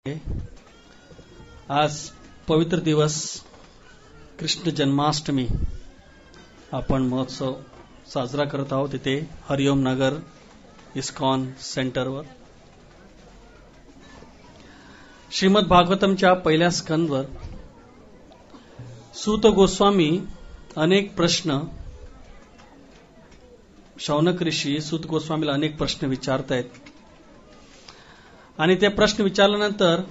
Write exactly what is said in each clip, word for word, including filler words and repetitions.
आज पवित्र दिवस कृष्ण जन्माष्टमी आपण महोत्सव साजरा करत आहोत इथे हरिओम नगर इस्कॉन सेंटरवर. श्रीमद भागवतमच्या पहिल्या स्कंदवर सूत गोस्वामी अनेक प्रश्न शौनक ऋषी सूत गोस्वामीला अनेक प्रश्न विचारतायत आणि ते प्रश्न विचारल्यानंतर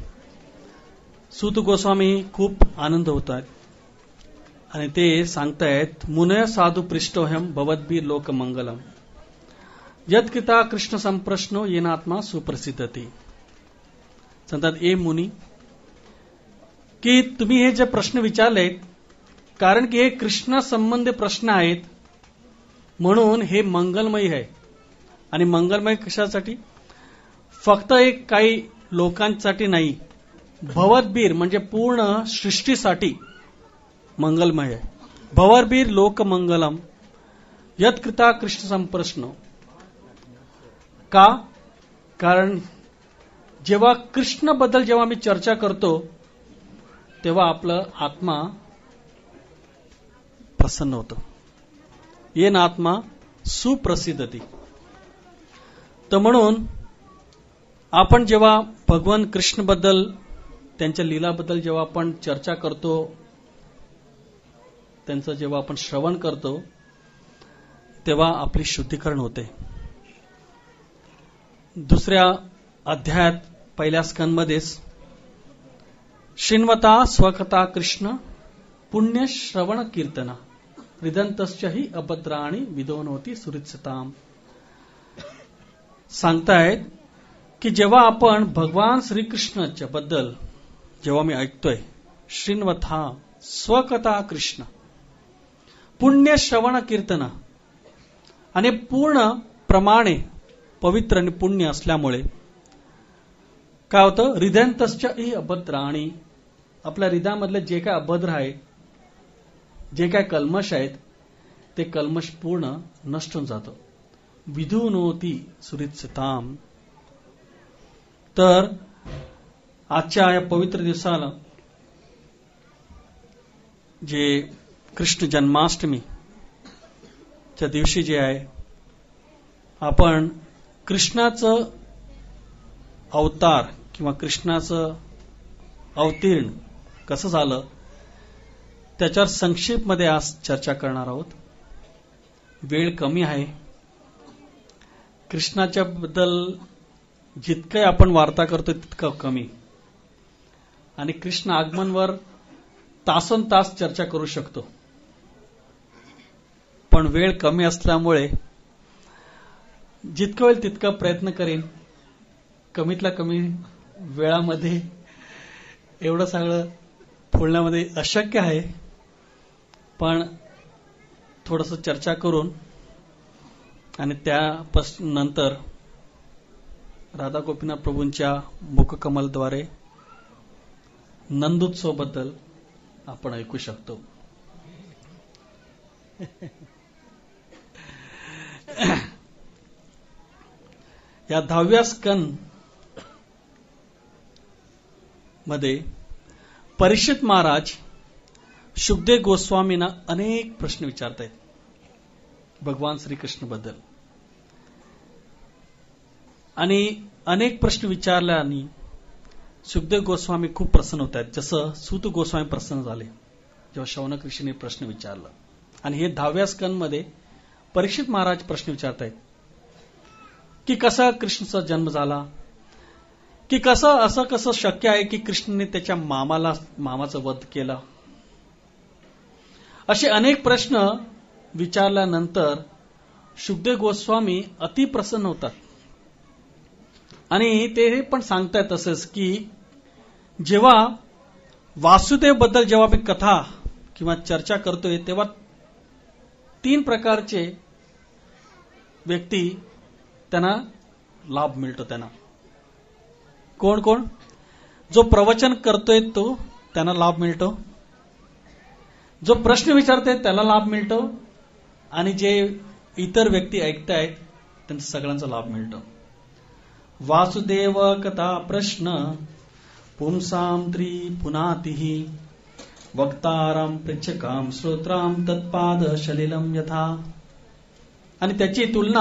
सूत गोस्वामी खूप आनंद होतात आणि ते सांगतायत मुनय साधू पृष्ठोहम भवद्भीर लोकमंगलम यत्किता कृष्ण संप्रश्नो येनात्मा सुप्रसिद्धती. सांगतात ए मुनी की तुम्ही हे जे प्रश्न विचारले कारण की हे कृष्ण संबंधी प्रश्न आहेत म्हणून हे मंगलमय आहे. आणि मंगलमय कशासाठी? फक्त एक काही लोकांसाठी नाही, भवद्भीर म्हणजे पूर्ण सृष्टीसाठी मंगलमय आहे. भवद्भीर लोकमंगलम यत्कृता कृष्ण संप्रश्न. का? कारण जेव्हा कृष्ण बद्दल जेव्हा मी चर्चा करतो तेव्हा आपलं आत्मा प्रसन्न होतो. येन आत्मा सुप्रसिद्धती. तर म्हणून आपण जेव्हा भगवान कृष्ण बद्दल त्यांच्या लीलाबद्दल जेव्हा आपण चर्चा करतो, त्यांचं जेव्हा आपण श्रवण करतो तेव्हा आपली शुद्धीकरण होते. दुसऱ्या अध्यायात पहिल्या स्कंदमध्येच श्रीन्वता स्वकथा कृष्ण पुण्य श्रवण कीर्तना हृदंतस्य हि अभद्राणी विदोनोती सुरित्सताम सांगतायत की जेव्हा आपण भगवान श्रीकृष्णाच्या बद्दल जेव्हा मी ऐकतोय श्रीन्वथा स्वकथा कृष्ण पुण्य श्रवण कीर्तना आणि पूर्ण प्रमाणे पवित्र आणि पुण्य असल्यामुळे काय होतं, हृदयंतस्य हि अभद्राणी आपल्या हृदयामधले जे काय अभद्र आहे, जे काय कल्मश आहेत ते कल्मश पूर्ण नष्ट होऊन जातो. विधुनोती सुरित्सताम. तर आजच्या या पवित्र दिवसाला जे कृष्ण जन्माष्टमी च्या दिवशी जे आहे आपण कृष्णाचं अवतार किंवा कृष्णाचं अवतीर्ण कसं झालं त्याच्यावर संक्षेपमध्ये आज चर्चा करणार आहोत. वेळ कमी आहे. कृष्णाच्या बद्दल जितकं आपण वार्ता करतो तितकं कमी आणि कृष्ण आगमनवर तासन तास चर्चा करू शकतो, पण वेळ कमी असल्यामुळे जितकं होईल तितका प्रयत्न करेन कमीतला कमी वेळामध्ये एवढं सगळं बोलण्यामध्ये अशक्य आहे, पण थोडंसं चर्चा करून आणि त्या नंतर राधा गोपीनाथ प्रभूंच्या मुखकमलद्वारे नंदोत्सव बद्दल आपण ऐकू शकतो. या दहाव्या स्कंद मध्ये परीक्षित महाराज शुकदेव गोस्वामींना अनेक प्रश्न विचारतायत भगवान श्रीकृष्ण बद्दल आणि अनेक प्रश्न विचारल्याने शुकदेव गोस्वामी खूप प्रसन्न होत आहेत. जसं सूत गोस्वामी प्रसन्न झाले जेव्हा शौनक ऋषीने प्रश्न विचारला. आणि हे दहाव्या स्कंदमध्ये परीक्षित महाराज प्रश्न विचारतायत की कसा कृष्णाचा जन्म झाला, की कसं असं कसं शक्य आहे की कृष्णाने त्याच्या मामाला मामाचं वध केलं. असे अनेक प्रश्न विचारल्यानंतर शुकदेव गोस्वामी अतिप्रसन्न होतात आणि ते पण सांगतायत तसंच की जेव्हा वासुदेव बद्दल जेव्हा मी कथा किंवा चर्चा करतोय तेव्हा तीन प्रकारचे व्यक्ती त्यांना लाभ मिळतो. त्यांना कोण कोण? जो प्रवचन करतोय तो त्यांना लाभ मिळतो, जो प्रश्न विचारतोय त्याला लाभ मिळतो आणि जे इतर व्यक्ती ऐकतायत त्यांना सगळ्यांचा लाभ मिळतो. वासुदेव कथा प्रश्न पुंसाम त्री पुनातिहि वक्ताराम पृच्छकाम श्रोत्राम तत्पाद शलिलम यथा. आणि त्याची तुलना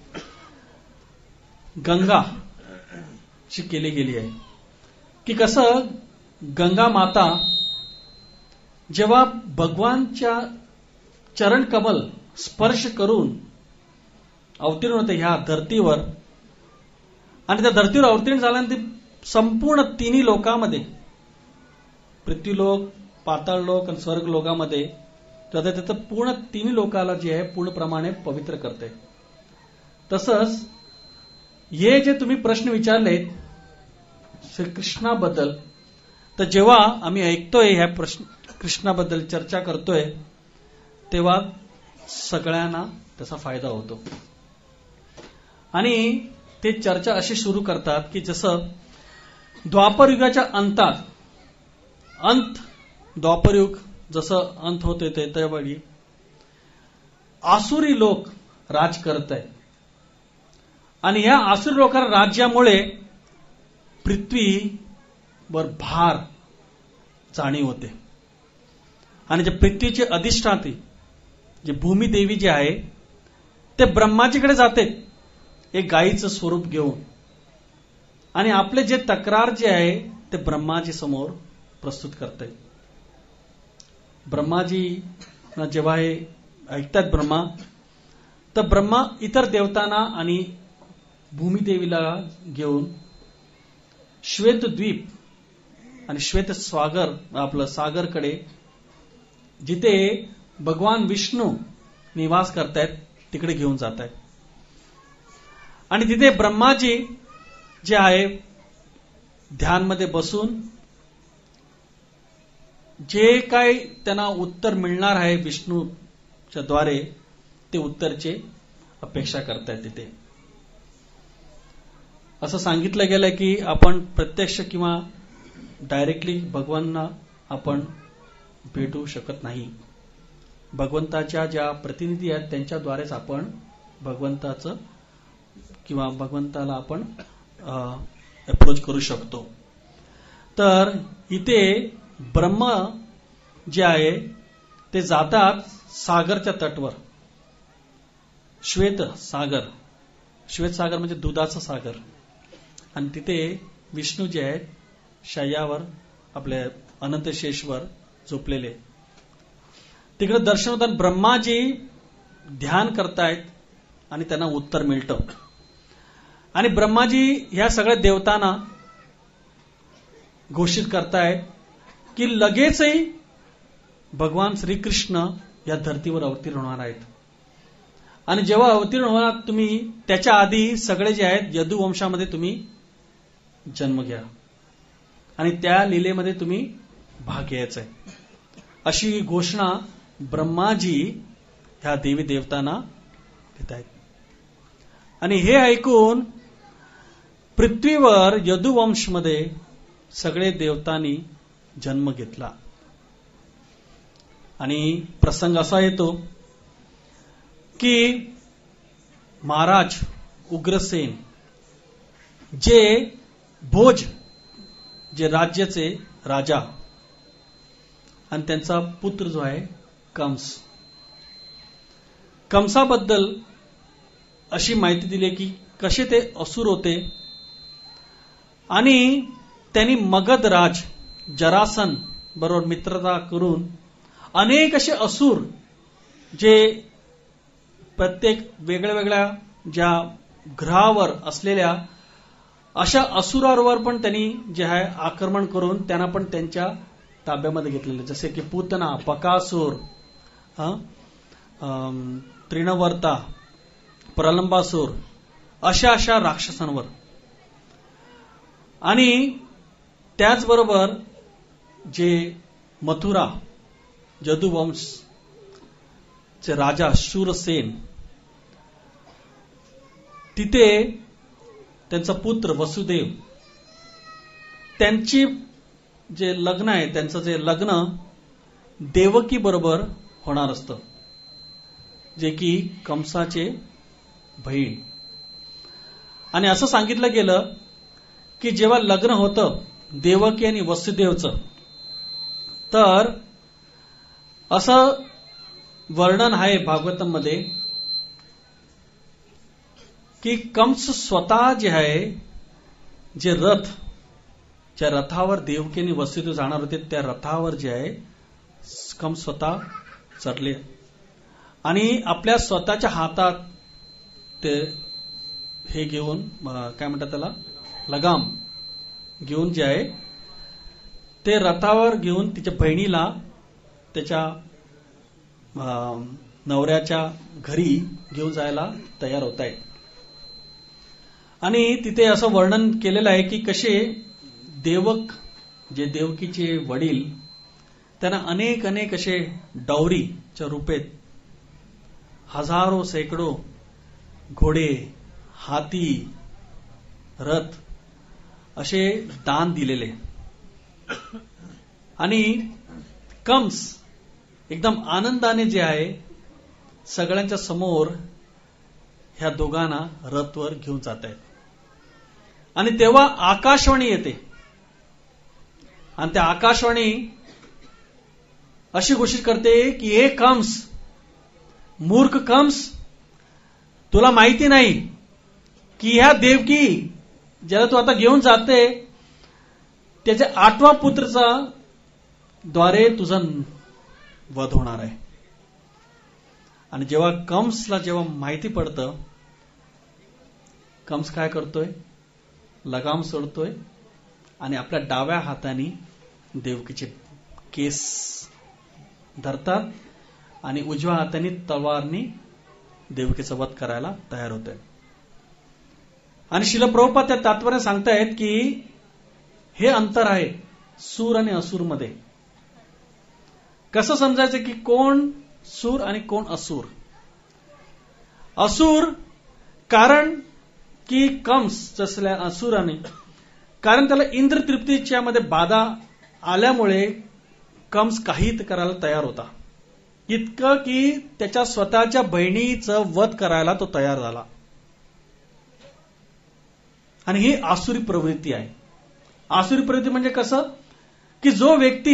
गंगा ची केली गेली आहे की कसं गंगा माता जेव्हा भगवानच्या चरण कमल स्पर्श करून अवतीर्ण होते ह्या धर्तीवर आणि त्या धर्तीवर अवतीर्ण झाल्यानंतर संपूर्ण तिन्ही लोकांमध्ये पृथ्वीलोक, पाताळ लोक आणि स्वर्ग लोकांमध्ये त्याचं पूर्ण तिन्ही लोकाला जे आहे पूर्णप्रमाणे पवित्र करते. तसंच हे जे तुम्ही प्रश्न विचारले श्रीकृष्णाबद्दल, तर जेव्हा आम्ही ऐकतोय ह्या प्रश्न कृष्णाबद्दल चर्चा करतोय तेव्हा सगळ्यांना त्याचा फायदा होतो. आणि ते चर्चा अशी सुरू करतात की जसं द्वापरयुगाच्या अंतात अंत द्वापरयुग जसं अंत होते ते त्यावेळी आसुरी लोक राज करत आहेत आणि या आसुरी लोकांच्या राज्यामुळे पृथ्वीवर भार जाणीव होते. आणि जे पृथ्वीचे अधिष्ठात्री जे भूमिदेवी जे आहे ते ब्रह्माजीकडे जाते एक गायीचं स्वरूप घेऊन आणि आपले जे तक्रार जे आहे ते ब्रह्माजी समोर प्रस्तुत करते. ब्रह्माजी जेव्हा हे ऐकतात ब्रह्मा, तर ब्रह्मा इतर देवतांना आणि भूमिदेवीला घेऊन श्वेतद्वीप आणि श्वेत सागर आपलं सागरकडे जिथे भगवान विष्णू निवास करतायत तिकडे घेऊन जात आहेत. आणि तिथे ब्रह्माजी जे आहे ध्यानमध्ये बसून जे काय त्यांना उत्तर मिळणार आहे विष्णूच्या द्वारे ते उत्तरचे अपेक्षा करतायत. तिथे असं सांगितलं गेलं की आपण प्रत्यक्ष किंवा डायरेक्टली भगवानांना आपण भेटू शकत नाही. भगवंताच्या ज्या प्रतिनिधी आहेत त्यांच्याद्वारेच आपण भगवंताचं किंवा भगवंताला आपण अप्रोच करू शकतो. तर इथे ब्रह्म जे आहे ते जातात सागरच्या तटवर, श्वेत सागर, श्वेत सागर म्हणजे दुधाचा सागर. आणि तिथे विष्णू जे आहेत शय्यावर आपले अनंतशेषवर झोपलेले तिकडे दर्शन होतात. ब्रह्माजी ध्यान करतायत आणि त्यांना उत्तर मिळतं. आणि ब्रह्माजी ह्या सगळ्या देवतांना घोषित करतायत की लगेचही भगवान श्रीकृष्ण या धर्तीवर अवतीर्ण होणार आहेत. आणि जेव्हा अवतीर्ण होणार तुम्ही त्याच्या आधी सगळे जे आहेत यदुवंशामध्ये तुम्ही जन्म घ्या आणि त्या लीलेमध्ये तुम्ही भाग घ्यायचा आहे, अशी घोषणा ब्रह्माजी ह्या देवी देवतांना देत आहेत. आणि हे ऐकून पृथ्वीवर यदुवंशमध्ये सगळे देवतांनी जन्म घेतला. आणि प्रसंग असा येतो की महाराज उग्रसेन जे भोज जे राज्याचे राजा आणि त्यांचा पुत्र जो आहे कंस, कंसाबद्दल अशी माहिती दिली की कसे ते असुर होते आणि त्यांनी मगध राज जरासन बरोबर मित्रता करून अनेक असे असुर जे प्रत्येक वेगळ्या वेगळ्या ज्या ग्रहावर असलेल्या अशा असुरांवर पण त्यांनी जे आहे आक्रमण करून त्यांना पण त्यांच्या ताब्यामध्ये घेतलेले, जसे की पूतना, बकासूर, तृणवर्ता, प्रलंबासूर अशा अशा राक्षसांवर. आणि त्याचबरोबर जे मथुरा यदुवंश चे राजा शूरसेन तिथे त्यांचा पुत्र वसुदेव त्यांची जे लग्न आहे त्यांचं जे लग्न देवकी बरोबर होणार असतं, जे की कंसाचे बहीण. आणि असं सांगितलं गेलं की जेव्हा लग्न होतं देवकी आणि वसुदेवचं, तर असं वर्णन आहे भागवतामध्ये की कंस स्वतः जे आहे, जे रथ, ज्या रथावर देवकी आणि वसुदेव जाणार होते त्या रथावर जे आहे कंस स्वतः चढले आणि आपल्या स्वतःच्या हातात ते हे घेऊन, काय म्हणतात त्याला, लगाम घेऊन जे आहे ते रथावर घेऊन तिच्या बहिणीला त्याच्या नवऱ्याच्या घरी घेऊन जायला तयार होत आहे. आणि तिथे असं वर्णन केलेलं आहे की कसे देवक, जे देवकीचे वडील, त्यांना अनेक अनेक असे डौरीच्या रूपेत हजारो शेकडो घोडे, हाती, रथ असे दान दिलेले. आणि कंस एकदम आनंदाने जे आहे सगळ्यांच्या समोर ह्या दोघांना रथवर घेऊन जात आहेत. आणि तेव्हा आकाशवाणी येते आणि त्या आकाशवाणी अशी घोषित करते की हे कंस, मूर्ख कंस, तुला माहिती नाही की ह्या देवकी ज्याला तू आता घेऊन जाते त्याच्या आठवा पुत्राचा द्वारे तुझा वध होणार आहे. आणि जेव्हा कंसला जेव्हा माहिती पडतं, कंस काय करतोय, लगाम सोडतोय आणि आपल्या डाव्या हाताने देवकीचे केस धरतात आणि उजव्या हाताने तलवारनी देवकीचा वध करायला तयार होतोय. आणि श्रील प्रभुपाद त्या तात्पर्य सांगतायत की हे अंतर आहे सूर आणि असुर मध्ये. कसं समजायचं की कोण सूर आणि कोण असुर. असुर कारण की कंस जसल्या असुराने, कारण त्याला इंद्र तृप्तीच्या मध्ये बाधा आल्यामुळे कंस काही करायला तयार होता, इतकं की त्याच्या स्वतःच्या बहिणीचं वध करायला तो तयार झाला. आणि ही आसुरी प्रवृत्ती आहे. आसुरी प्रवृत्ती म्हणजे कसं की जो व्यक्ती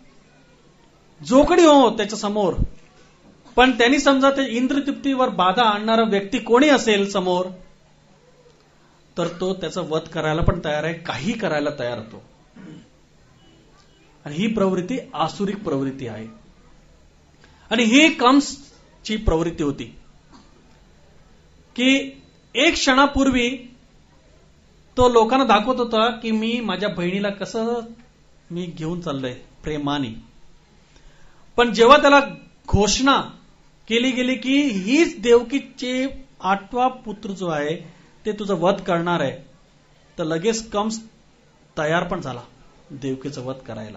जोकडी हो त्याच्या समोर, पण त्यांनी समजा ते इंद्रतृप्तीवर बाधा आणणारा व्यक्ती कोणी असेल समोर, तर तो त्याचा वध करायला पण तयार आहे, काही करायला तयार होतो. आणि ही प्रवृत्ती आसुरिक प्रवृत्ती आहे. आणि ही कंसची प्रवृत्ती होती की एक क्षणापूर्वी तो लोकांना दाखवत होता की मी माझ्या बहिणीला कसं मी घेऊन चाललोय प्रेमाने. पण जेव्हा त्याला घोषणा केली गेली की हीच देवकीचे आठवा पुत्र जो आहे ते तुझं वध करणार आहे, तर लगेच कंस तयार पण झाला देवकीचं वध करायला.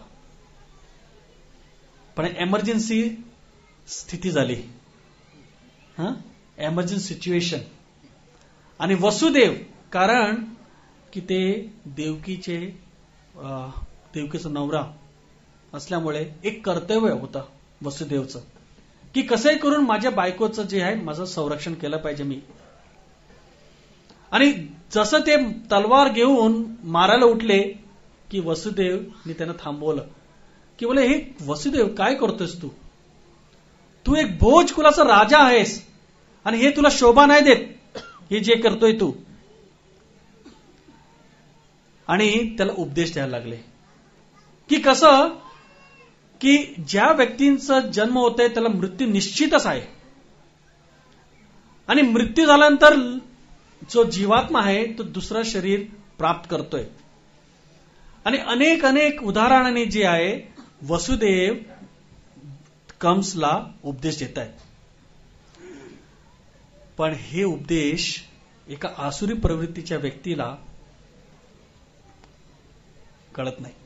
पण एमर्जन्सी स्थिती झाली, हा एमर्जन्सी सिच्युएशन. आणि वसुदेव, कारण की ते देवकीचे देवकीचा नवरा असल्यामुळे एक कर्तव्य होतं वसुदेवचं की कसंही करून माझ्या बायकोचं जे आहे माझं संरक्षण केलं पाहिजे मी. आणि जसं ते तलवार घेऊन मारायला उठले की वसुदेवने त्यांना थांबवलं की बोले हे वसुदेव काय करतोस तू, तू एक भोज कुलाचा राजा आहेस आणि हे तुला शोभा नाही देत हे जे करतोय तू. आणि त्याला उपदेश द्यायला लागले की कसं की ज्या व्यक्तींचा जन्म होत आहे त्याला मृत्यू निश्चितच आहे. आणि मृत्यू झाल्यानंतर जो जीवात्मा आहे तो दुसरं शरीर प्राप्त करतोय. आणि अनेक अनेक उदाहरणाने जे आहे वसुदेव कंसला उपदेश देत आहेत. पण हे उपदेश एका आसुरी प्रवृत्तीच्या व्यक्तीला कळत नाही.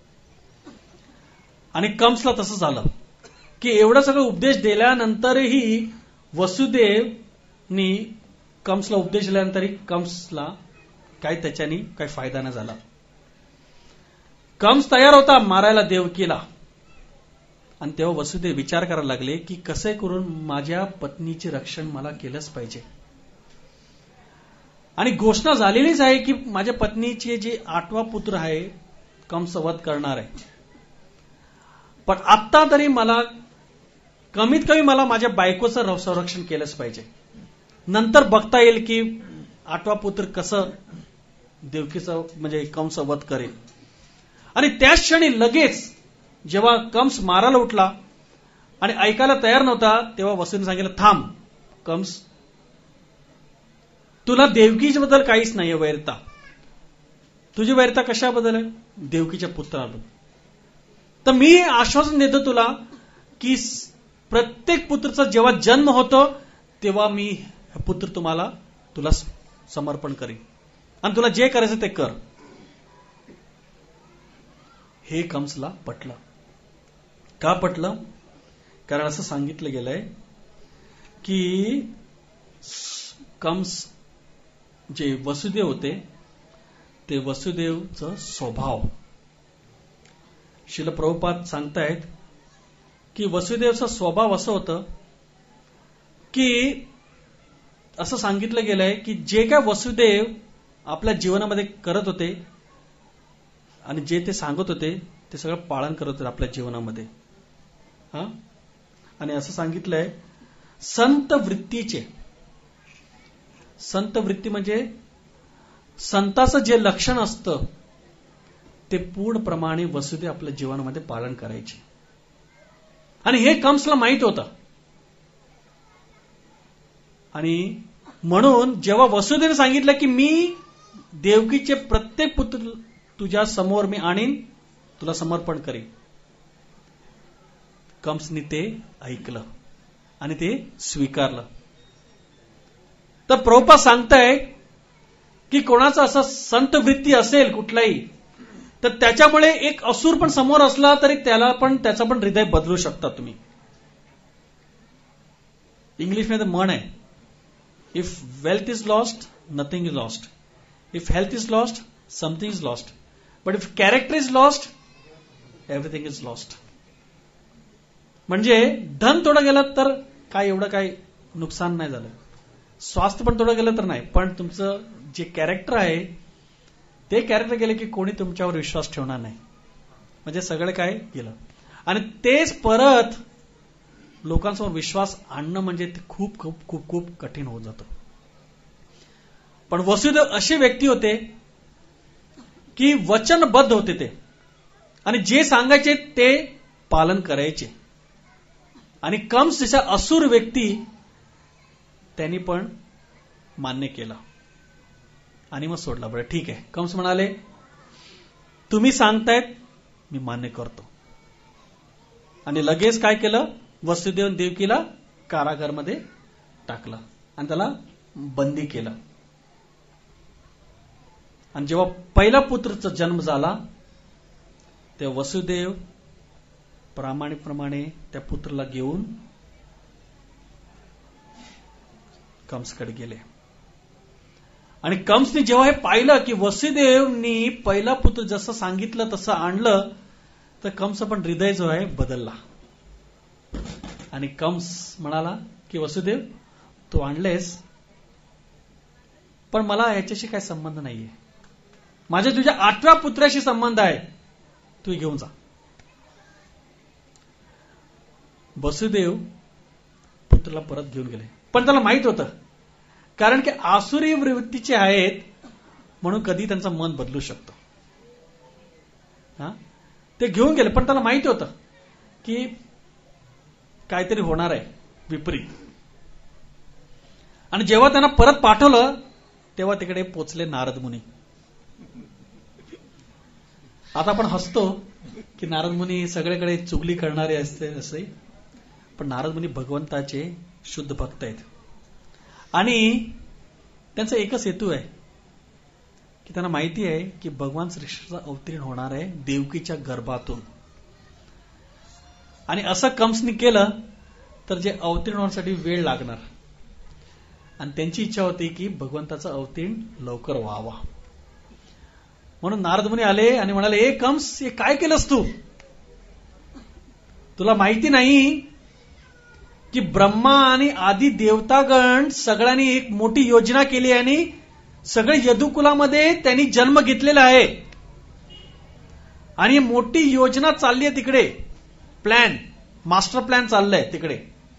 आणि कंसला तसं झालं की एवढं सगळं उपदेश दिल्यानंतरही वसुदेवनी कंसला उपदेश दिल्यानंतरही कंसला काही त्याच्यानी काही फायदा नाही झाला. कंस तयार होता मारायला देवकीला. आणि तेव्हा वसुदेव विचार करायला लागले की कसे करून माझ्या पत्नीचे रक्षण मला केलंच पाहिजे. आणि घोषणा झालेलीच आहे की माझ्या पत्नीचे जे आठवा पुत्र आहे कंस वध करणार आहे, पण आत्ता तरी मला कमीत कमी मला माझ्या बायकोचं संरक्षण केलंच पाहिजे. नंतर बघता येईल की आठवा पुत्र कसं देवकीचं म्हणजे कंस वध करेल. आणि त्याच क्षणी लगेच जेव्हा कंस मारायला उठला आणि ऐकायला तयार नव्हता, तेव्हा वसुदेवाने सांगितलं, थांब कंस, तुला देवकीबद्दल काहीच नाहीये वैरता. तुझी वैरता कशाबद्दल आहे? देवकीच्या पुत्राबद्दल. तर मी आश्वासन देतो तुला की प्रत्येक पुत्राचा जेव्हा जन्म होतो तेव्हा मी पुत्र तुम्हाला तुला समर्पण करीन आणि तुला जे करायचं ते कर. हे कंसला पटलं. का पटलं? कारण असं सांगितलं गेलंय की कंस जे वसुदेव होते ते वसुदेवचं स्वभाव, श्रील प्रभुपाद सांगतायत की वसुदेवचा स्वभाव असं होतं की असं सांगितलं गेलंय की जे काय वसुदेव आपल्या जीवनामध्ये करत होते आणि जे ते सांगत होते ते सगळं पालन करत होते आपल्या जीवनामध्ये. हा आणि असं सांगितलंय संत वृत्तीचे, संत वृत्ती म्हणजे संताचं जे लक्षण असतं ते पूर्णप्रमाणे वसुदेव आपल्या जीवनामध्ये पालन करायचे. आणि हे कंसला माहित होतं. आणि म्हणून जेव्हा वसुदेवने सांगितलं की मी देवकीचे प्रत्येक पुत्र तुझ्या समोर मी आणीन, तुला समर्पण करीन, कंसने ते ऐकलं आणि ते स्वीकारलं. तर प्रभुपाद सांगताय की कोणाचा असं संत वृत्ती असेल कुठलाही, तर त्याच्यामुळे एक असुर पण समोर असला तरी त्याला पण त्याचा पण हृदय बदलू शकता तुम्ही. इंग्लिशमध्ये म्हण आहे, if wealth is lost nothing is lost, if health is lost something is lost, but if character is lost everything is lost. म्हणजे धन थोडं गेलं तर काय एवढं काय नुकसान नाही झालं, स्वास्थ्य पण थोडं गेलं तर नाही, पण तुमचं जे कॅरेक्टर आहे ते कॅरेक्टर गेले की कोणी तुमच्यावर विश्वास ठेवणार नाही. म्हणजे सगळं काय गेलं. आणि तेच परत लोकांसमोर विश्वास आणणं म्हणजे ते खूप खूप खूप खूप कठीण होत जातं. पण वसुदेव असे व्यक्ती होते की वचनबद्ध होते ते, आणि जे सांगायचे ते पालन करायचे. आणि कंस जसा असुर व्यक्ती त्यांनी पण मान्य केला आणि मग सोडला. बरं ठीक आहे, कंस म्हणाले तुम्ही सांगतायत मी मान्य करतो. आणि लगेच काय केलं, वसुदेव देवकीला कारागारमध्ये टाकलं आणि त्याला बंदी केलं. आणि जेव्हा पहिला पुत्रचा जन्म झाला तेव्हा वसुदेव प्रामाणिकप्रमाणे त्या पुत्राला घेऊन कंसकडे गेले. आणि कंसने जेव्हा हे पाहिलं की वसुदेवनी पहिला पुत्र जसं सांगितलं तसं आणलं, तर कंस पण हृदय जो आहे बदलला. आणि कंस म्हणाला की वसुदेव तू आणलेस, पण मला याच्याशी काही संबंध नाहीये, माझ्या तुझ्या आठव्या पुत्राशी संबंध आहे, तू घेऊन जा. वसुदेव पुत्राला परत घेऊन गेले. पण त्याला माहित होतं, कारण की आसुरी वृत्तीचे आहेत म्हणून कधी त्यांचं मन बदलू शकतं. हा ते घेऊन गेले, पण त्याला माहिती होतं की काहीतरी होणार आहे विपरीत. आणि जेव्हा त्यांना परत पाठवलं तेव्हा तिकडे पोचले नारद मुनी. आता आपण हसतो की नारद मुनी सगळीकडे चुगली करणारे असते असे, पण नारद मुनी भगवंताचे शुद्ध भक्त आहेत. आणि त्यांचा एकच हेतू आहे की त्यांना माहिती आहे की भगवान श्रीकृष्णाचा अवतीर्ण होणार आहे देवकीच्या गर्भातून. आणि असं कंसने केलं तर जे अवतीर्ण होण्यासाठी वेळ लागणार, आणि त्यांची इच्छा होती की भगवंताचा अवतीर्ण लवकर व्हावा. म्हणून नारद मुनी आले आणि म्हणाले, ए कंस, हे काय केलंस तू? तुला माहिती नाही की ब्रह्मा आणि आदी देवतागण सगळ्यांनी एक मोठी योजना केली आणि सगळे यदुकुलामध्ये त्यांनी जन्म घेतलेला आहे. आणि मोठी योजना चालली आहे तिकडे, प्लॅन, मास्टर प्लॅन चाललाय तिकडे.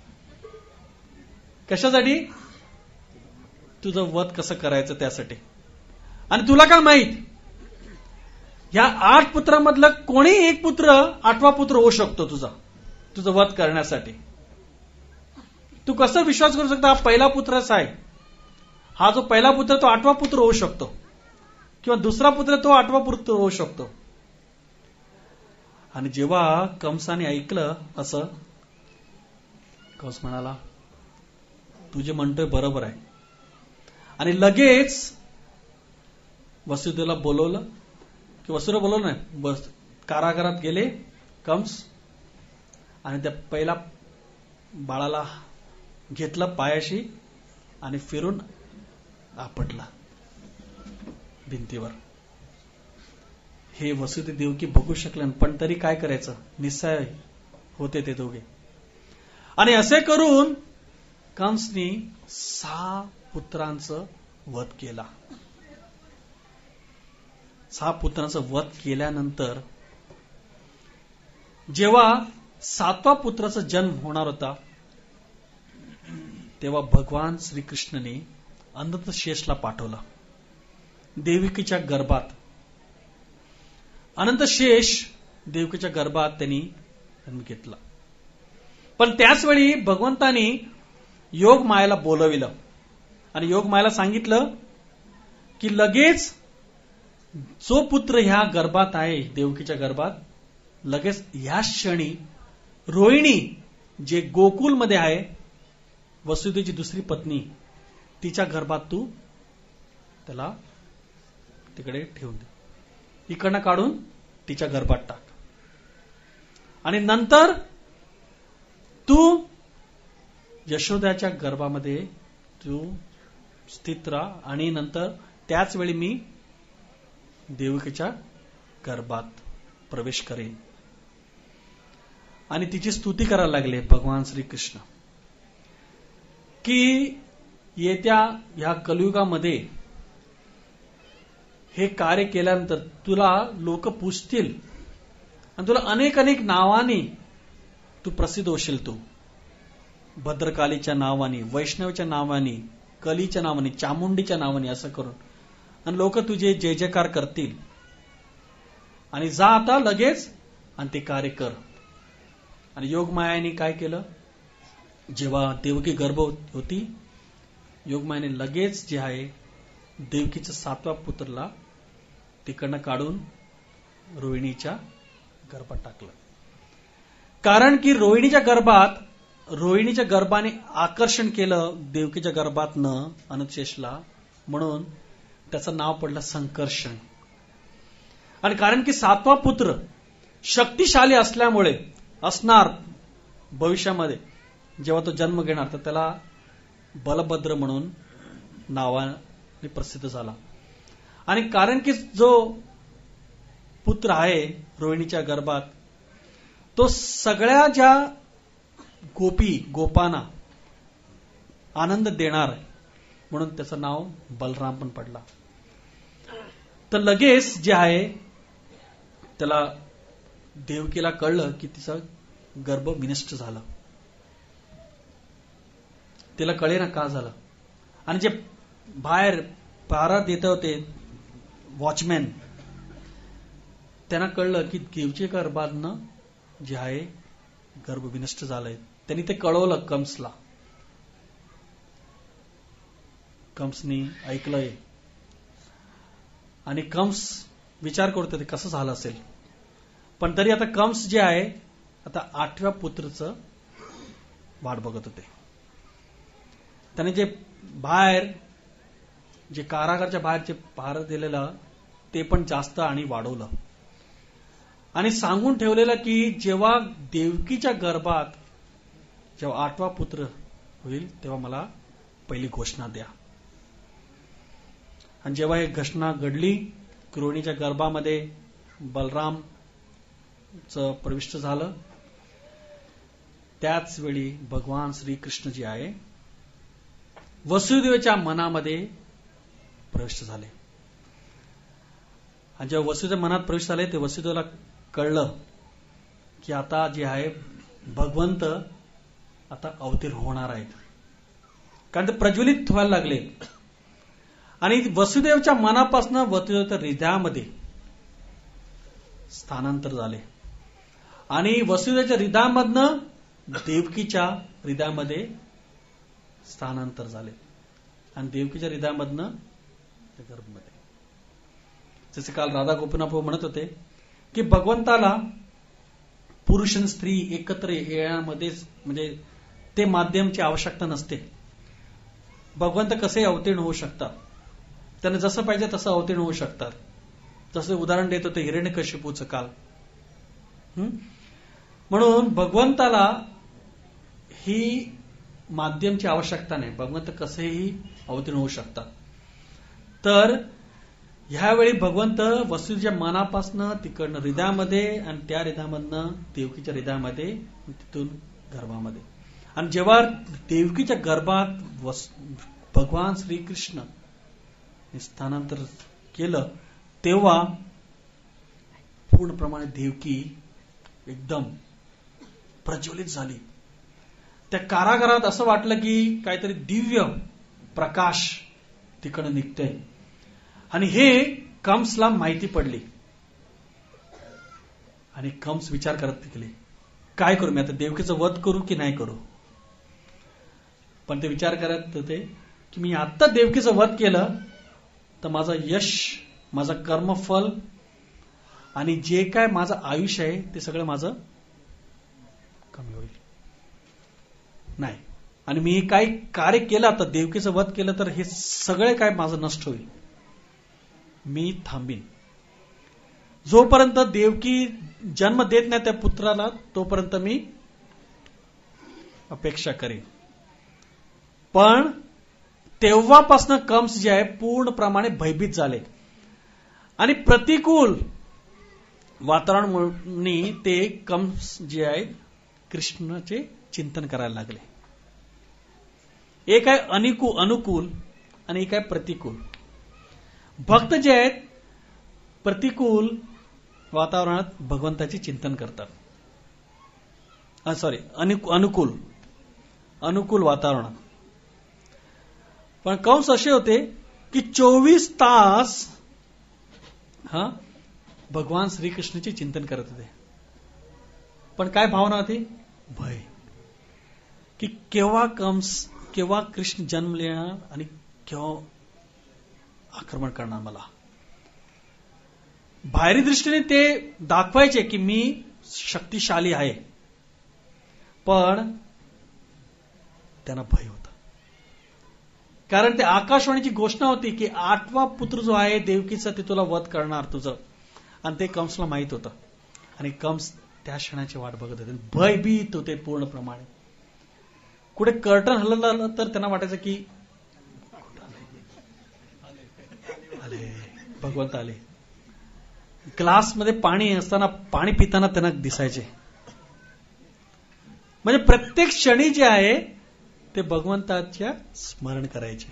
कशासाठी? तुझं वध कसं करायचं त्यासाठी. आणि तुला काय माहित, या आठ पुत्रांमधलं कोणी एक पुत्र आठवा पुत्र होऊ शकतो तुझा, तुझं वध करण्यासाठी. तू कसं विश्वास करू शकतो हा पहिला पुत्रच आहे, हा जो पहिला पुत्र तो आठवा पुत्र होऊ शकतो, किंवा दुसरा पुत्र तो आठवा पुत्र होऊ शकतो. आणि जेव्हा कंसाने ऐकलं असं, कंस म्हणाला तू जे म्हणतोय बरोबर आहे. आणि लगेच वसुदेवला बोलवलं, की वसुदेव बोलवलं नाही, बस कारागारात गेले कंस, आणि त्या पहिला बाळाला घेतलं पायाशी आणि फिरून आपटला भिंतीवर. हे वसुदेव देवकी बघू शकले, पण तरी काय करायचं, निस्सहाय होते ते दोघे. आणि असे करून कंसनी सहा पुत्रांचं वध केला. सहा पुत्रांचं वध केल्यानंतर जेव्हा सातवा पुत्राचा जन्म होणार होता, तेव्हा भगवान श्रीकृष्णने अनंत शेषला पाठवला देवकीच्या गर्भात. अनंत शेष देवकीच्या गर्भात त्यांनी जन्म घेतला. पण त्याच वेळी भगवंतानी योग मायाला बोलविलं आणि योग मायाला सांगितलं की लगेच जो पुत्र ह्या गर्भात आहे, देवकीच्या गर्भात, लगेच ह्या क्षणी रोहिणी जे गोकुलमध्ये आहे, वसुदेवची दुसरी पत्नी, तिच्या गर्भात तू त्याला तिकडे ठेवून दे, इकडनं काढून तिच्या गर्भात टाक. आणि नंतर तू यशोदाच्या गर्भामध्ये तू स्थित राहा, आणि नंतर त्याच वेळी मी देवकीच्या गर्भात प्रवेश करेन. आणि तिची स्तुती करायला लागले भगवान श्रीकृष्ण, की येत्या ह्या कलियुगामध्ये हे कार्य केल्यानंतर तुला लोक पूजतील आणि तुला अनेक अनेक नावाने तू प्रसिद्ध होशील. तू भद्रकालीच्या नावाने, वैष्णवच्या नावाने, कलीच्या नावाने, चामुंडीच्या नावाने, असं करून, आणि लोक तुझे जय जयकार करतील. आणि जा आता लगेच आणि ते कार्य कर. आणि योगमायाने काय केलं, जेव्हा देवकी गर्भ होती, योगमायाने लगेच जे आहे देवकीच्या सातव्या पुत्राला तिकडनं काढून रोहिणीच्या गर्भात टाकलं. कारण की रोहिणीच्या गर्भात रोहिणीच्या गर्भाने आकर्षण केलं देवकीच्या गर्भातनं अनुशेषला, म्हणून त्याचं नाव पडलं संकर्षण. आणि कारण की सातवा पुत्र शक्तिशाली असल्यामुळे असणार भविष्यामध्ये, जेव्हा तो जन्म घेणार, तर त्याला बलभद्र म्हणून नावाने प्रसिद्ध झाला. आणि कारण की जो पुत्र आहे रोहिणीच्या गर्भात, तो सगळ्या ज्या गोपी गोपांना आनंद देणार, म्हणून त्याचं नाव बलराम पण पडला. तर लगेच जे आहे त्याला देवकीला कळलं की तिचा गर्भ विनष्ट झाला. तिला कळे ना का झालं. आणि जे बाहेर पहारा देत होते वॉचमॅन, त्यांना कळलं की देवकीच्या गर्भातनं जे आहे गर्भ विनष्ट झालंय. त्यांनी ते कळवलं कंसला. कंसनी ऐकलंय आणि कंस विचार करतो ते कसं झालं असेल. पण तरी आता कंस जे आहे आता आठव्या पुत्रचं वाट बघत होते. त्याने जे बाहेर जे कारागारच्या बाहेर जे पहार दिलेलं ते पण जास्त आणि वाढवलं, आणि सांगून ठेवलेलं की जेव्हा देवकीच्या गर्भात जेव्हा आठवा पुत्र होईल तेव्हा मला पहिली घोषणा द्या. आणि जेव्हा ही घोषणा घडली, रोहिणीच्या गर्भामध्ये बलरामचं प्रविष्ट झालं, त्याच वेळी भगवान श्रीकृष्ण जे आहे वसुदेवच्या मनामध्ये प्रविष्ट झाले. आणि जेव्हा वसुदेव मनात प्रवेश झाले ते वसुदेवला कळलं की आता जे आहे भगवंत आता अवतीर्ण होणार आहेत, कारण ते प्रज्वलित व्हायला लागले. आणि वसुदेवच्या मनापासून वसुदेवच्या हृदयामध्ये स्थानांतर झाले आणि वसुदेवच्या हृदयामधनं देवकीच्या हृदयामध्ये स्थानांतर झाले आणि देवकीच्या हृदयामधनं गर्भमध्ये. जसे काल राधा गोपीनाथ प्रभू म्हणत होते की भगवंताला पुरुष आणि स्त्री एकत्र येण्यामध्ये म्हणजे ते माध्यमची आवश्यकता नसते. भगवंत कसे अवतीर्ण होऊ शकतात, त्यांना जसं पाहिजे तसं अवतीर्ण होऊ शकतात. जसं उदाहरण देत होते हिरण्यकशिपूचं काल. म्हणून भगवंताला ही माध्यमची आवश्यकता नाही, भगवंत कसेही अवतीर्ण होऊ शकतात. तर ह्यावेळी भगवंत वसुदेवच्या मनापासनं तिकडनं हृदयामध्ये आणि त्या हृदयामधनं देवकीच्या हृदयामध्ये तिथून गर्भामध्ये. आणि जेव्हा देवकीच्या गर्भात भगवान श्रीकृष्ण स्थानांतर केलं तेव्हा पूर्णप्रमाणे देवकी एकदम प्रज्वलित झाली. त्या कारागारात असं वाटलं की काहीतरी दिव्य प्रकाश तिकडं निघतोय. आणि हे कंसला माहिती पडली आणि कंस विचार करत निघले काय करू, मी आता देवकीचं वध करू की नाही करू. पण ते विचार करत होते की मी आता देवकीचं वध केलं तर माझं यश, माझं कर्मफल आणि जे काय माझं आयुष्य आहे ते सगळं माझं कमी होईल. नाही, आणि मी काही कार्य केलं आता देवकीचं वध केलं तर हे सगळे काय माझं नष्ट होईल. मी थांबीन. जोपर्यंत देवकी जन्म देत नाही त्या पुत्राला तोपर्यंत मी अपेक्षा करेन. पण तेव्हापासून कंस जे आहे पूर्णप्रमाणे भयभीत झाले आणि प्रतिकूल वातावरणामुळे ते कंस जे आहे कृष्णाचे चिंतन करायला लागले. एक आहे अनुकूल अनुकूल आणि एक आहे प्रतिकूल. भक्त जे आहेत प्रतिकूल वातावरणात भगवंताचे चिंतन करतात. सॉरी अनुकूल अनुकूल वातावरणात. पण कंस असे होते की चोवीस तास हा भगवान श्रीकृष्णाचे चिंतन करत होते. पण काय भावना होती? भय, की केव्हा कंस, केव्हा कृष्ण जन्म लेणार आणि केव्हा आक्रमण करणार मला. बाहेरी दृष्टीने ते दाखवायचे की मी शक्तिशाली आहे, पण त्यांना भय होता. कारण ते आकाशवाणीची घोषणा होती की आठवा पुत्र जो आहे देवकीचा ते तुला वध करणार तुझं, आणि ते कंसला माहित होतं. आणि कंस त्या क्षणाची वाट बघत होते, भयभीत होते पूर्णप्रमाणे. कुठे कर्टन हललं तर त्यांना वाटायचं की आले भगवंत आले. ग्लासमध्ये पाणी असताना पाणी पिताना त्यांना दिसायचे. म्हणजे प्रत्येक क्षणी जे आहे ते भगवंताच्या स्मरण करायचे.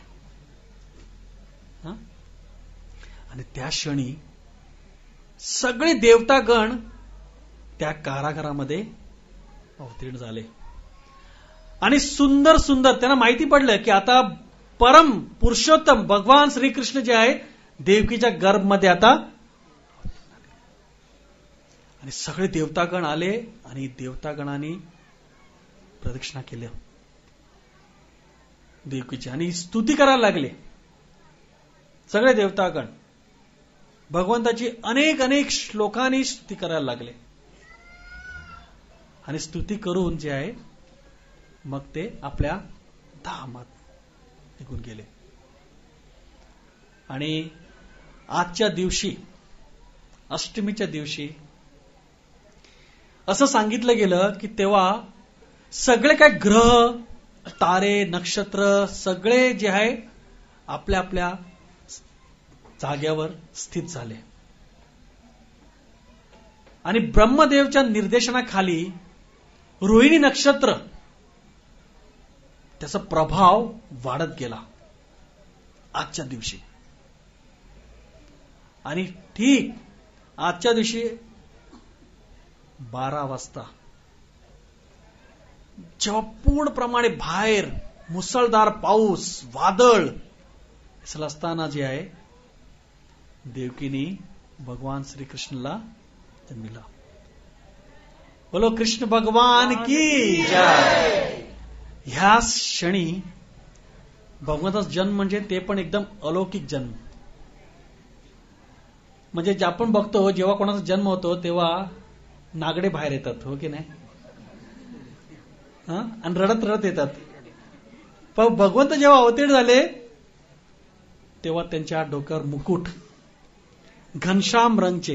आणि त्या क्षणी सगळे देवतागण त्या कारागारामध्ये अवतीर्ण झाले. आणि सुंदर सुंदर त्यांना माहिती पडलं की आता परम पुरुषोत्तम भगवान श्रीकृष्ण जे आहे देवकीच्या गर्भमध्ये आता. आणि सगळे देवतागण आले आणि देवतागणांनी प्रदक्षिणा केल्या देवकीची आणि स्तुती करायला लागले. सगळे देवतागण भगवंताची अनेक अनेक श्लोकांनी स्तुती करायला लागले. आणि स्तुती करून जे आहे मग ते आपल्या धामात निघून गेले. आणि आजच्या दिवशी अष्टमीच्या दिवशी असं सांगितलं गेलं की तेव्हा सगळे काय ग्रह, तारे, नक्षत्र सगळे जे आहे आपल्या आपल्या जाग्यावर स्थित झाले. आणि ब्रह्मदेवच्या निर्देशनाखाली रोहिणी नक्षत्र त्याचा प्रभाव वाढत गेला आजच्या दिवशी. आणि ठीक आजच्या दिवशी बारा वाजता जेव्हा पूर्णप्रमाणे बाहेर मुसळधार पाऊस वादळ असं असताना जे आहे देवकीने भगवान श्रीकृष्णला जन्मिला. बोलो कृष्ण भगवान की जय. ह्या क्षणी भगवंताचा जन्म म्हणजे ते पण एकदम अलौकिक जन्म. म्हणजे जे आपण बघतो जेव्हा कोणाचा जन्म होतो तेव्हा नागडे बाहेर येतात, हो की नाही, आणि रडत रडत येतात. पण भगवंत जेव्हा अवतीर्ण झाले तेव्हा त्यांच्या डोक्यावर मुकुट, घनश्याम रंगचे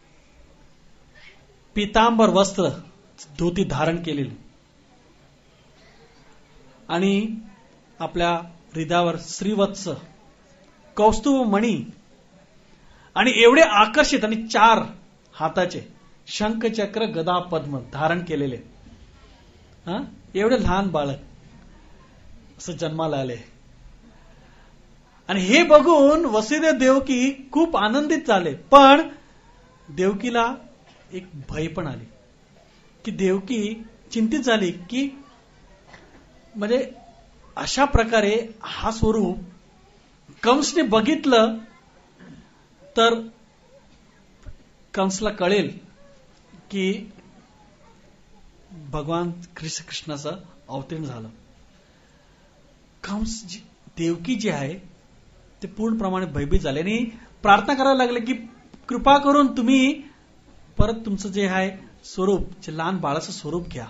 पितांबर वस्त्र, धोती धारण केलेली आणि आपल्या हृदयावर श्रीवत्स कौस्तुभ मणी आणि एवढे आकर्षित आणि चार हाताचे शंख चक्र गदा पद्म धारण केलेले हा एवढे लहान बालक असं जन्माला आले. आणि हे बघून वसुदेव देवकी खूप आनंदित झाले. पण देवकीला एक भय पण आली की देवकी चिंतित झाली की म्हणजे अशा प्रकारे हा स्वरूप कंसने बघितलं तर कंसला कळेल की भगवान कृष्णाचं अवतीर्ण झालं. कंस देवकी जी आहे ते पूर्णप्रमाणे भयभीत झाले आणि प्रार्थना करायला लागले की कृपा करून तुम्ही परत तुमचं जे आहे स्वरूप, जे लहान बाळाचं स्वरूप घ्या.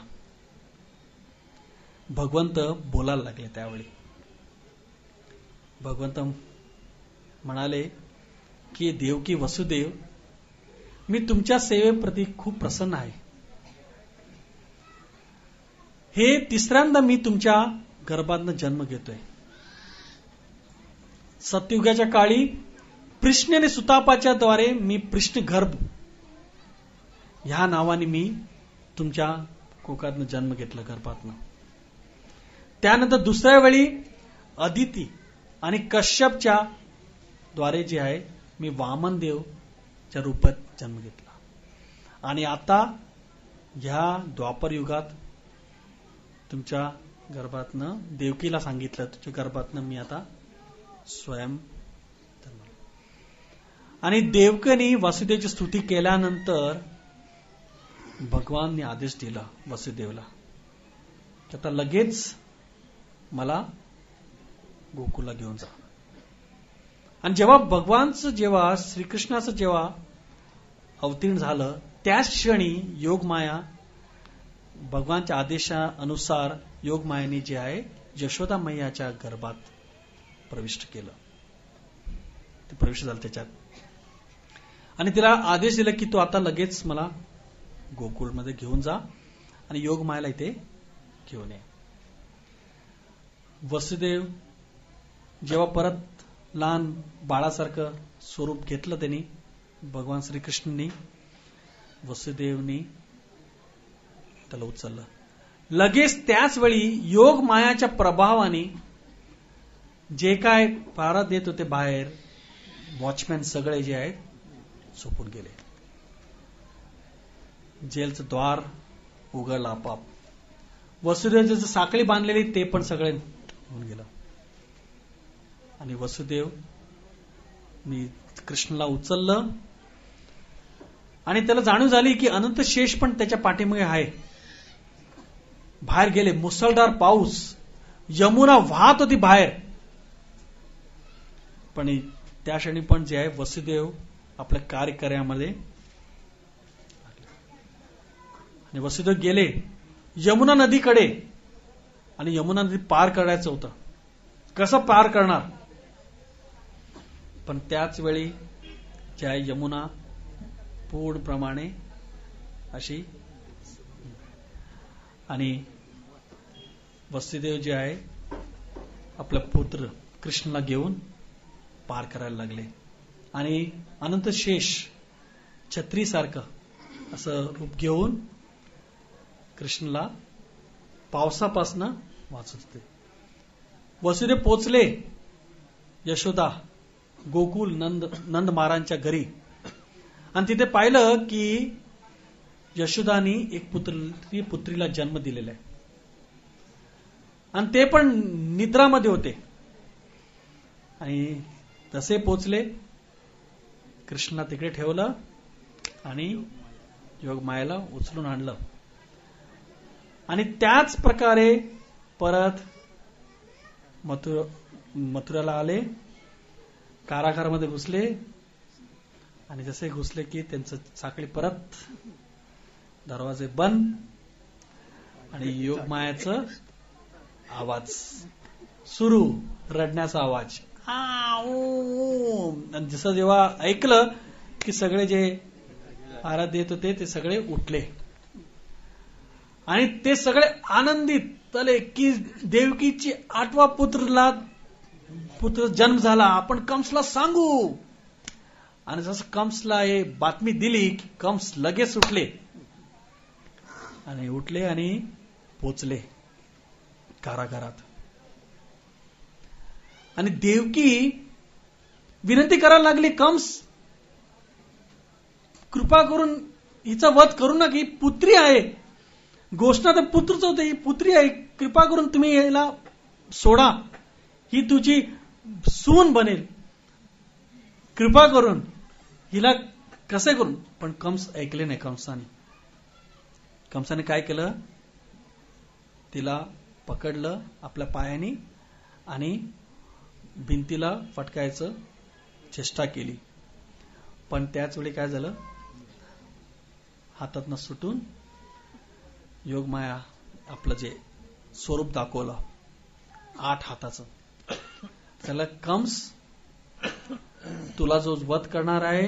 भगवंत बोलायला लागले. त्यावेळी भगवंत म्हणाले की देवकी वसुदेव, मी तुमच्या सेवेप्रती खूप प्रसन्न आहे. हे तिसऱ्यांदा मी तुमच्या गर्भातनं जन्म घेतोय. सत्ययुगाच्या काळी कृष्ण आणि सुतापाच्या द्वारे मी कृष्ण गर्भ ह्या नावाने मी तुमच्या कोकातनं जन्म घेतला, गर्भातनं. त्यानंतर दुसऱ्या वेळी अदिती आणि कश्यपच्या द्वारे जे आहे मी वामनदेवच्या रूपात जन्म घेतला. आणि आता ह्या द्वापर युगात तुमच्या गर्भातनं देवकीला सांगितलं तुझ्या गर्भातनं मी आता स्वयं जन्मलो. आणि देवकीने वासुदेवची स्तुती केल्यानंतर भगवानने आदेश दिला वसुदेवला की आता लगेच मला गोकुळला घेऊन जा. आणि जेव्हा भगवानचं जेव्हा श्रीकृष्णाचं जेव्हा अवतीर्ण झालं त्याच क्षणी योगमाया भगवानच्या आदेशानुसार योगमायाने जे आहे यशोदा मैयाच्या गर्भात प्रविष्ट केलं. ते प्रविष्ट झालं त्याच्यात आणि तिला आदेश दिला की तू आता लगेच मला गोकुळमध्ये घेऊन जा आणि योगमायाला इथे घेऊन ये. वसुदेव जेव्हा परत लहान बाळासारखं स्वरूप घेतलं त्यांनी भगवान श्रीकृष्णांनी, वसुदेवनी त्याला उचललं. लगेच त्याच वेळी योग मायाच्या प्रभावाने जे काय पहारा देत होते बाहेर वॉचमॅन सगळे जे आहेत झोपून गेले. जेलचं द्वार उघडलं आपाप. वसुदेव जसं साखळी बांधलेली ते पण सगळे होऊन गेलं. आणि वसुदेव मी कृष्णाला उचललं आणि त्याला जाणीव झाली की अनंत शेष पण त्याच्या पाठीमागे आहे. बाहेर गेले. मुसळधार पाऊस, यमुना वाहत होती बाहेर. पण त्या क्षणी पण जे आहे वसुदेव आपल्या कार्यकार्यामध्ये आणि वसुदेव गेले यमुना नदीकडे आणि यमुना नदी पार करायचं होतं. कसं पार करणार? पण त्याच वेळी ज्या यमुना पूर्णप्रमाणे अशी आणि वसुदेव जे आहे आपला पुत्र कृष्णाला घेऊन पार करायला लागले. आणि अनंत शेष छत्रीसारखं असं रूप घेऊन कृष्णाला पावसापासनं वाचत होते. वसुदेव पोचले यशोदा गोकुल नंद नंद महाराजांच्या घरी आणि तिथे पाहिलं की यशोदानी एक पुत्री पुत्रीला जन्म दिलेला आहे आणि ते पण निद्रामध्ये होते. आणि तसे पोचले, कृष्णा तिकडे ठेवलं आणि योगमायेला उचलून आणलं. आणि त्याच प्रकारे परत मथुर मथुराला आले, कारागारामध्ये घुसले आणि जसे घुसले की त्यांचं साखळी परत, दरवाजे बंद आणि योगमायाचं आवाज सुरू, रडण्याचा आवाज. आणि जसं जेव्हा ऐकलं की सगळे जे आराध्य येत होते ते सगळे उठले आणि ते सगळे आनंदित झाले की देवकीची आठवा पुत्रला पुत्र जन्म झाला, आपण कंसला सांगू. आणि जसं कंसला हे बातमी दिली की कंस लगेच उठले आणि उठले आणि पोचले कारागारात. आणि देवकी विनंती करायला लागली, कंस कृपा करून हिचा वध करू नका, ही पुत्री आहे, घोषणा तर पुत्रच होते, ही पुत्री आहे, कृपा करून तुम्ही याला सोडा, ही तुझी सून बनेल, कृपा करून हिला कसे करून. पण कंस ऐकले नाही. कंसाने कंसाने काय केलं, तिला पकडलं आपल्या पायाने आणि भिंतीला फटकायचं चेष्टा केली. पण त्याच वेळी काय झालं, हातातनं सुटून योगमाया आपलं जे स्वरूप दाखवलं आठ हाताचं. त्याला कंस, तुला जो वध करणार आहे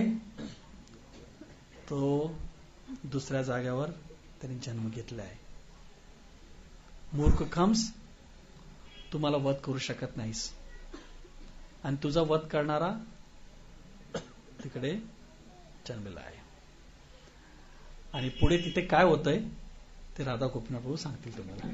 तो दुसऱ्या जागेवर त्यांनी जन्म घेतला आहे. मूर्ख कंस, तुम्हाला वध करू शकत नाहीस आणि तुझा वध करणारा तिकडे जन्मला आहे. आणि पुढे तिथे काय होतंय ते राधा गोपीनाथ प्रभू सांगतील तुम्हाला.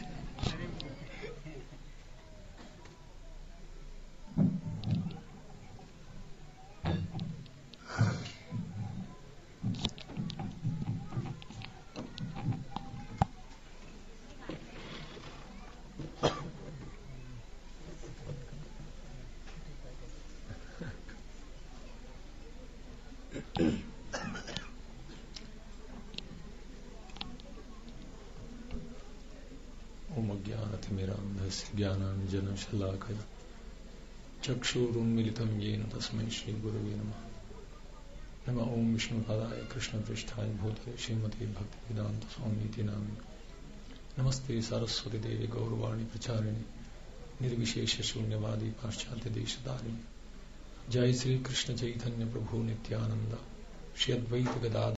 ज्ञानाञ्जनशलाकया चक्षुरुन्मीलितं येन तस्मै श्रीगुरवे नमः. नमः ओं विष्णुपादाय कृष्णपृष्ठाय भूतले श्रीमते भक्तिवेदांत स्वामीति नामिने. नमस्ते सरस्वती देवी गौरवाणी प्रचारिणे निर्विशेष शून्यवादी पाश्चात्य देशधारिणे. जय श्री कृष्ण चैतन्य प्रभु नित्यानंद श्री अद्वैत गदाधर